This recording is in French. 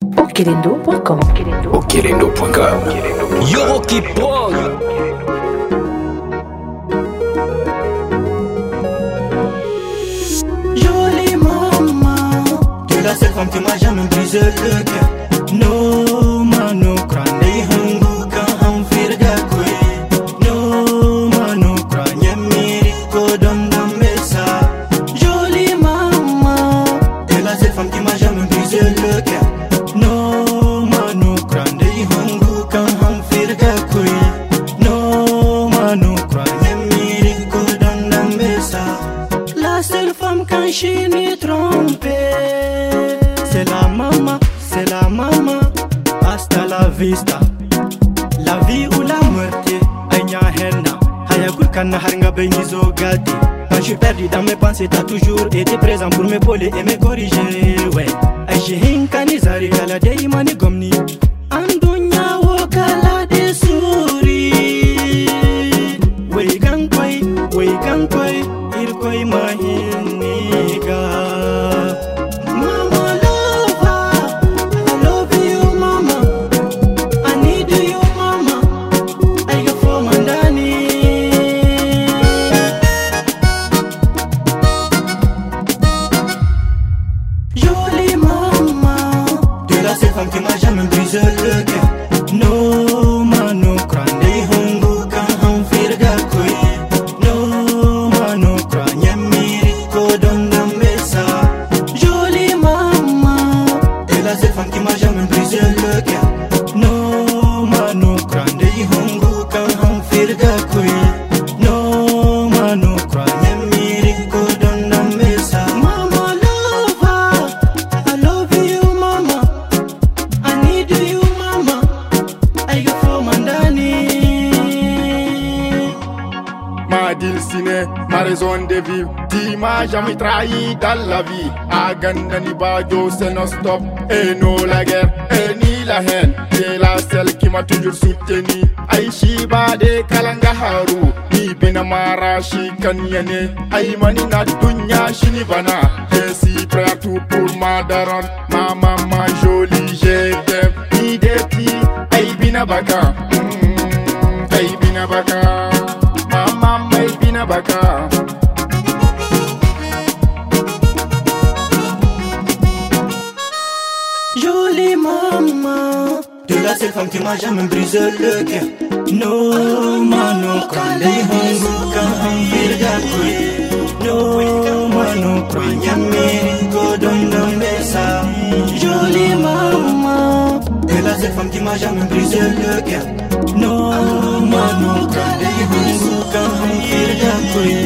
Okelendo.com. Okelendo.com. Yoroki Boy. Jolie maman, tu es la seule femme qui m'a jamais brisé le cœur. No mano krande hangu ka ham firga kwe. No mano kranya miri ko dom mesa. Jolie maman, tu es la seule femme qui m'a jamais brisé le cœur. No mano krande hangu ka ham firga kwe. No mano kranya miri ko dom mesa. La seule femme quand je m'y trompé, c'est la maman, c'est la maman. Hasta la vista, la vie ou la mort. Aïna henna, hayakul kana haringa bengizo gati. Quand je suis perdu dans mes pensées, t'as toujours été présent pour m'épauler et me corriger. Ouais, aïe hinkani zari kala de imani gomni. Andunya wokala de souri. Wey gankoi, irkoi mahiniga. Mama lover, I love you mama. I need you mama. I got for mandani. Jolie maman, tu es la seule femme qui m'a jamais brisé le cœur. No mano grande hongo ka ham firga koi. No mano kranya miri ko donga mesa. Jolie maman, tu es la seule femme qui m'a jamais brisé le cœur. No mano grande hongo ka ham firga koi. No mano kranya miri ko donga mesa. Mama lover, I love you mama. I need you mama. I got for mandani. Ma dulcinée, ma raison de vivre. Tu m'as jamais trahi dans la vie. Aganda ni bajo, c'est non stop. Et non la guerre, et ni la haine. Tu es la seule qui m'a toujours soutenu. Aishi bade kalanga haru. Ni bina marashi kanyane. Aimani na dunya shini bana. Je suis prêt à tout pour ma daronne. Ma maman jolie, je t'aime. Ni deti, ay bina baka. Ay bina baka. Mama may binabaka. Jolie maman, tu es la seule femme qui m'a jamais brisé le cœur. No mano krande hongu ka ham virga koi. No mano kranya miri ko donga mesa. Jolie maman, tu es la seule femme qui m'a jamais brisé le cœur. No mano krande hongu ka ham virga koi.